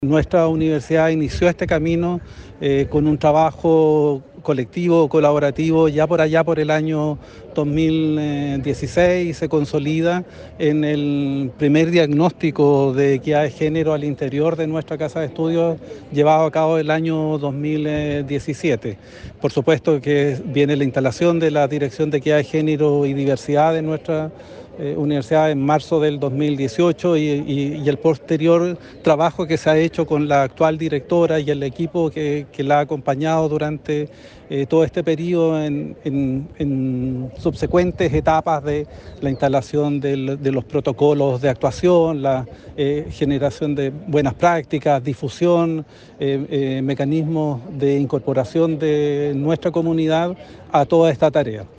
Nuestra universidad inició este camino con un trabajo colectivo, colaborativo, ya por allá por el año 2016 y se consolida en el primer diagnóstico de equidad de género al interior de nuestra casa de estudios llevado a cabo el año 2017. Por supuesto que viene la instalación de la Dirección de Equidad de Género y Diversidad de nuestra universidad en marzo del 2018 y el posterior trabajo que se ha hecho con la actual directora y el equipo que la ha acompañado durante todo este periodo en subsecuentes etapas de la instalación de los protocolos de actuación, la generación de buenas prácticas, difusión, mecanismos de incorporación de nuestra comunidad a toda esta tarea.